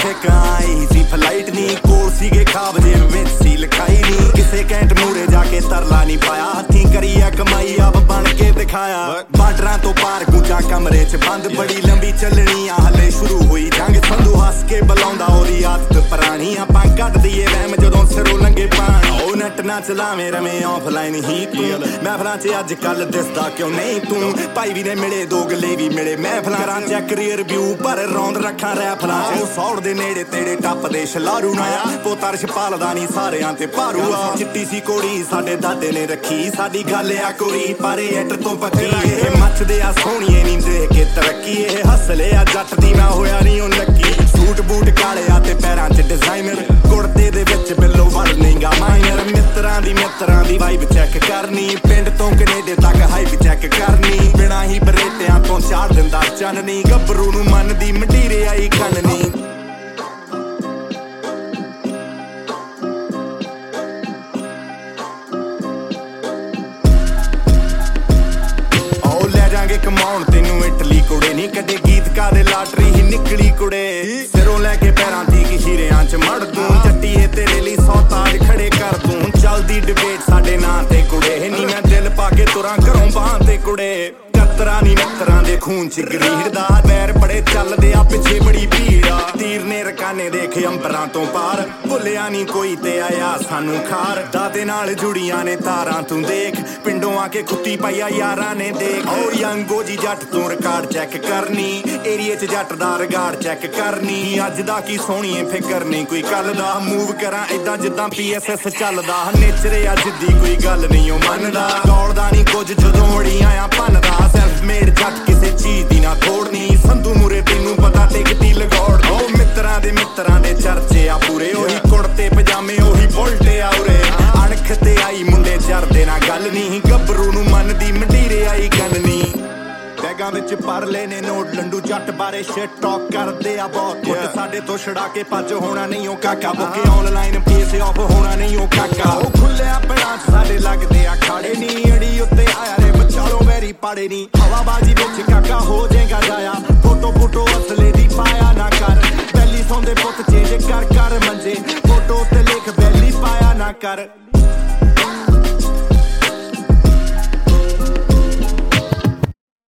सिक आई सी flight नहीं कोल सीगे खाब जेब विच सी लिखाई नहीं किसे कैंट मूरे जाके तरला नहीं पाया हथी करिया कमाई अब बन के दिखाया बार्डरां तो पार गुंजा कमरे च बंद बड़ी लंबी चलनी आ हले शुरू हुई जंग संधू हस के बुलाउंदा ओदी आदत पुरानी आपां कट दईए वहम जदों सिरों लंगे पानी ओ नट ना चलावे रवे ऑफलाइन ही तू महफलां च अज कल दिसदा क्यों नहीं तू भाई भी ने मिले दो गले भी मिले महफलां करां चैक रिव्यू पर रौंद रखा रैफलां च सौड़ दे नेड़े तेड़े टप दे छलारू ना पोतर छपालदा नहीं सारियां ते भारू आ चिट्टी सी कोड़ी साडे दादे ने रखी साडी गल आ कोरी पर एट तो पक्की एह मचदे आ सोहणीए नी देख के तरक्की एह हसले आ जट दी मैं होया नहीं ओ लकी सूट बूट काले आ ते पैरां च डिजाइनर कुड़ते दे विच बिल्लो वल नहींगा माइनर मित्रां दी वाइब चैक करनी पिंड तो कनेडे तक हाइप चैक करनी बिना ही बरेटियां तो चाड़ दिंदा चननी गभरू नूं मन दी मंडीरे आई कन्नी कमाउण तेनू इटली कुड़े नी कदे गीतकार दे लाटरी ही निकली कुड़े सिरों लैके पैरां दी हीरियां च मड़ दूं जट्टीए तेरे लिए 100 ताज खड़े कर दूं चलदी डिबेट साडे नां ते कुड़े नी मैं दिल पाके तुरां घरों बाहां ते कुड़े कतरा नी नतरां दे खून च गरीड़दा पैर बड़े चलदे आ पिछे बड़ी भीड़ आ तीर ने रकाने देखे अंबरां तो पार भुलिया नी कोई ते आया सानू खार दाते नाल जुड़ियां ने तारां तू देख पिंडों आके खुत्ती पाईया यारां ने देख ओ यंगो जी जट तू रिकार्ड चैक करनी एरिए च जट दा रिकार्ड चैक करनी अज दा की सोहणीए फिकर नहीं कोई कल दा मूव करां इदां जिद्दां PSS चलदा नेचर अज दी कोई गल नहीं ओ मनदा दौड़दा नहीं कुछ जदों अड़ी आया भनदा सेल्फ मेड जट किसे चीज दी ना थोड़नी संधू मुरे तेनू पता टिकदी लगौड़ ओ मित्रां दे चर्चे आ पूरे ओही कुड़ते पजामे ओही बुलटे आ उरे अणख ते आई मुंडे चरदे ना गल नहीं गभरू नूं मन दी मंडीरे आई गन्नी बैगां विच भर लेने नोट लंडू जट बारे शिट टॉक करदे आ बहुत कुट साडे तो छड़ा के भज होना नहीं ओ काका बुके ऑनलाइन पेस ऑफ होना नहीं ओ काका ओ खुल्लिया पिंडां च साडे लगदे आ खाड़े नी अड़ी उत्ते आया रे बचालो वैरी पाड़े नी हवाबाजी विच काका हो जाएगा जाया फोटो असले दी पाया ना कर बैली सौंदे पुत चेंज कर मंजे फोटो ते लिख बैली पाया ना कर